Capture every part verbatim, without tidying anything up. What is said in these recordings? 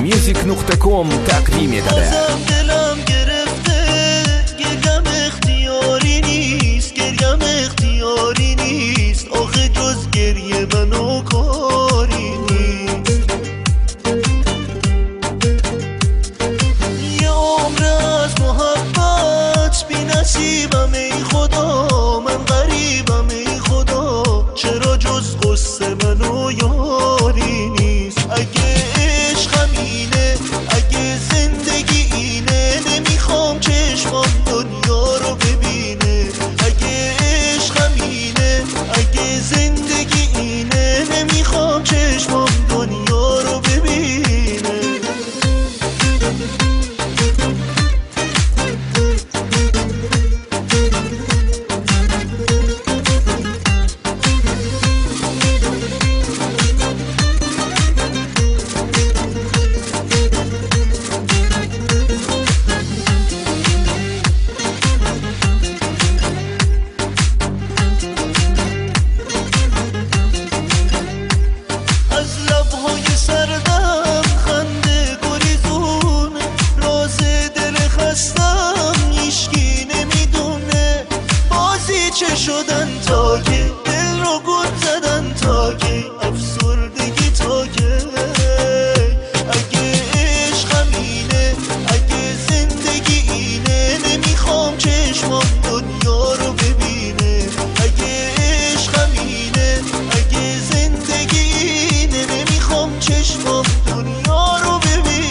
میوزیک نقطه کام تقدیم داده. دلم گرفته گریم اختیاری نیست، گریم اختیاری نیست، آخه جز گریه منو کاری نیست. یه عمر از محبت بی نصیبم ای خدا، من غریبم ای خدا، چرا جز غصه منو یاری نیست. اگه عشقم اینه، اگه زندگی اینه، نمیخوام چشمام دنیا رو ببینه. اگه عشقم اینه، اگه زندگی اینه، نمیخوام چشمام دنیا رو ببینه. چه شدن تا که دل رو گل زدن، تا که افسردگی، تا که اگه عشقم اینه، اگه زندگی اینه، نمیخوام چشمام دنیا رو ببینه. اگه عشقم اینه، اگه زندگی اینه، نمیخوام چشمام دنیا رو ببینه.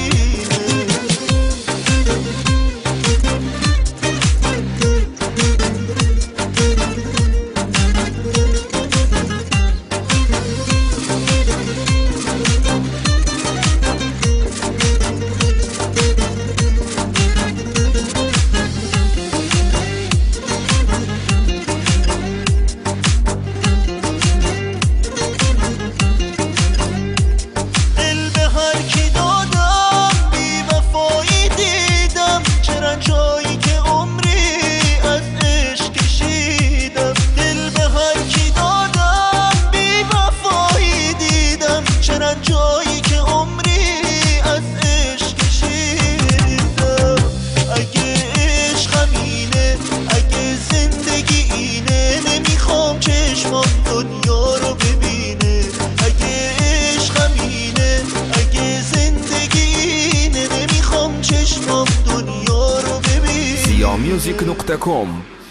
جایی که عمری از عشق کشیدم، دل به هر کی دادم بی وفایی دیدم، چرا جایی که عمری از عشق کشیدم. اگه عشقم اینه، اگه زندگی اینه، نمیخوام چشمام دنیا رو ببینه. اگه عشقم اینه، اگه زندگی اینه، نمیخوام چشمام دنیا رو سیا میوزیک نقطه کام